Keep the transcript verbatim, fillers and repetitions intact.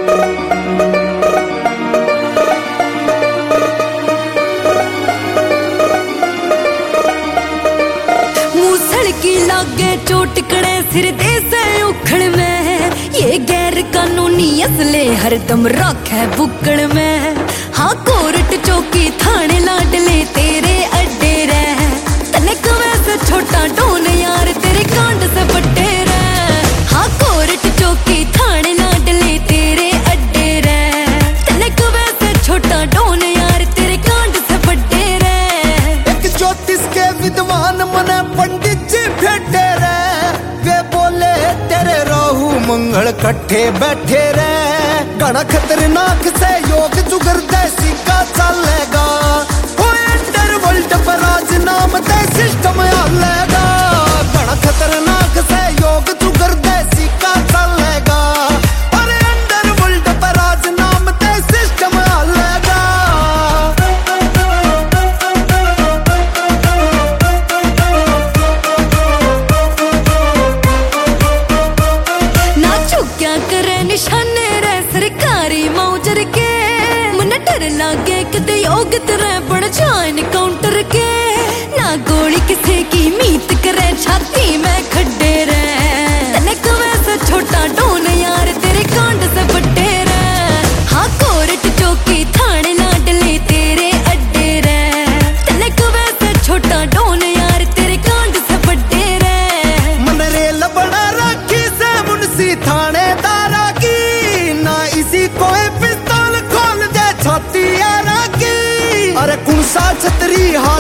की लागे चोटकड़े सिर दे से उखड़ में, ये गैर कानूनी असले हरदम रखे बुकड़ में। हाँ कोर्ट चौकी थाने लाडले तेरे अड्डे रह, तनिक वैसे छोटा डोन यार तेरे कांड से बड्डे रह। हाँ कोर्ट चौकी थाने लाडले तेरे अड्डे रह, तनिक वैसे छोटा डोन यार तेरे कांड से बड्डे रह। एक ज्योतिष के विद्वान मने पंडित फेटे रे, वे बोले तेरे राहु मंगल कट्ठे बैठे रे। घना खतरनाक से योग जुगर देसी का चलेगा, अंडरवर्ल्ड पर राज नाम दे सिस्टम आलेगा। घना खतरनाक से योग जुगर देसी का चलेगा, और अंडरवर्ल्ड पर राज नाम दे सिस्टम आलेगा। क्या करे निशाने रे सरकारी मौजर के, मन डर लागे किते योग तेरे बढ़ जाए काउंटर के। ना गोली किसे की मीत करे छाती में खड्डे रे, तनिक वैसे छोटा डोन यार तेरे कांड से बड्डे रे। हाँ कोर्ट चौकी थाने लाडले तेरे अड्डे रे, तनिक वैसे छोटा डोन यार तेरे कांड से बड्डे रे। मन रेल बड़ा राखी से मुंशी थाने छाती यारा की, अरे कुंसा छतरी हा